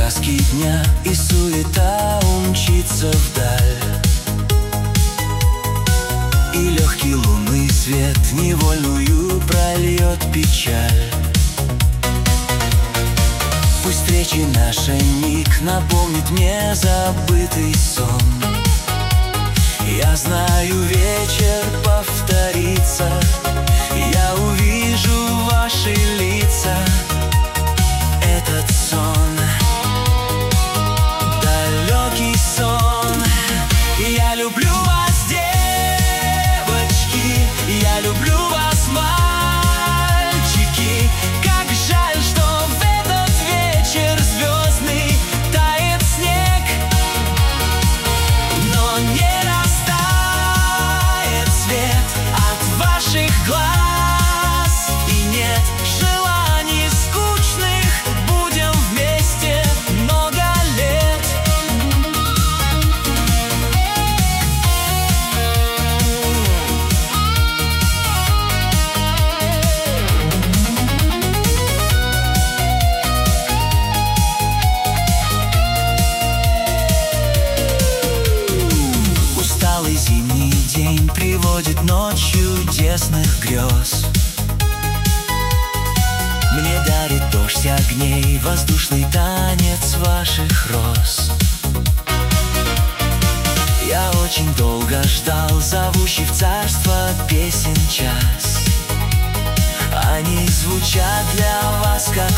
краски дня, и суета умчится вдаль. И легкий лунный свет невольную прольет печаль. Пусть встречи наша миг напомнит мне забытый сон. Я знаю, вечер повторится, я увижу ваши лица. Этот сон, далекий сон. Я люблю вас, девочки, я люблю вас, мальчики. Как жаль, что в этот вечер звездный тает снег, но не растает свет от ваших глаз. И нет желаний скучных, будем вместе много лет. Усталый зимний день приводит ночь чудесных грез. Мне дарит дождь огней воздушный танец ваших роз. Я очень долго ждал зовущий в царство песен час. Они звучат для вас, как